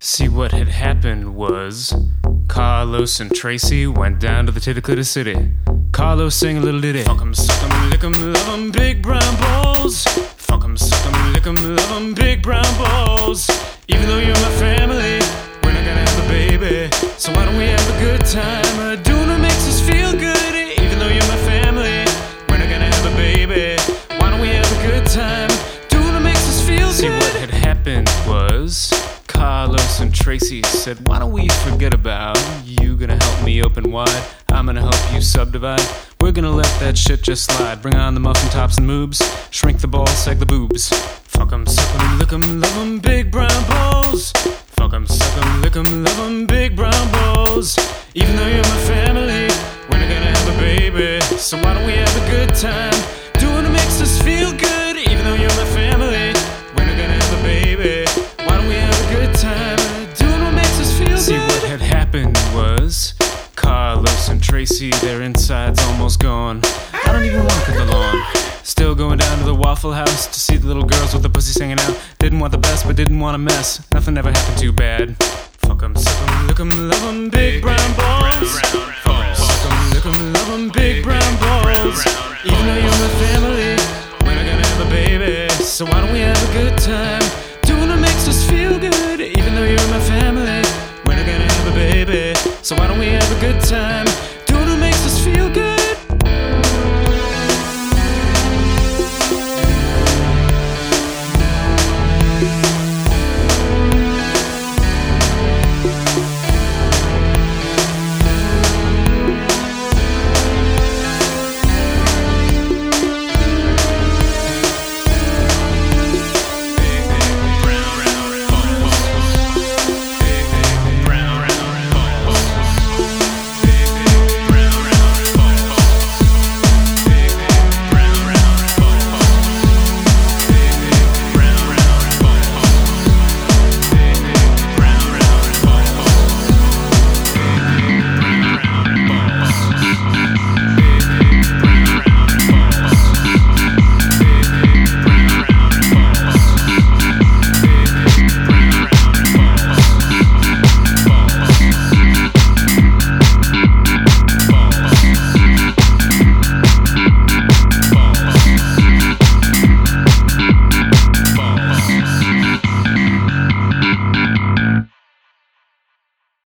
See, what had happened was Carlos and Tracy went down to the Titaclita City. Carlos sang a little ditty. Fuck 'em, suck 'em, lick 'em, love 'em, big brown balls. Fuck 'em, suck 'em, lick 'em, love 'em, big brown balls. Even though you're my family, we're not gonna have a baby. So why don't we have a good time doing what makes us feel good? Even though you're my family, we're not gonna have a baby. Why don't we have a good time doing what makes us feel good? See, what had happened was Carlos and Tracy said, why don't we forget about you gonna help me open wide, I'm gonna help you subdivide. We're gonna let that shit just slide. Bring on the muffin tops and moobs. Shrink the balls, sag the boobs. Fuck 'em, suck 'em, lick 'em, love 'em, big brown balls. Fuck 'em, suck 'em, lick 'em, love 'em, big brown balls. Even though you're my family, we're not gonna have a baby. So why don't we have a good time doing what makes us feel good? Even though you're my family, we're not gonna have a baby. Why don't we have a good time doing what makes us feel good? See, what had happened was Carlos and Tracy, their insides almost gone. I don't even walk at the lawn. Still going down to the Waffle House to see the little girls with the pussies hanging out. Didn't want the best, but didn't want a mess. Nothing ever happened too bad. Fuck 'em, suck 'em, lick 'em, love 'em, big brown balls. Fuck 'em, suck 'em, lick 'em, love 'em, big brown balls. Even though you're my family, we're not gonna have a baby. So why don't we have a good time doing what makes us feel good? Even though you're my family, we're not gonna have a baby. So why don't we have a good time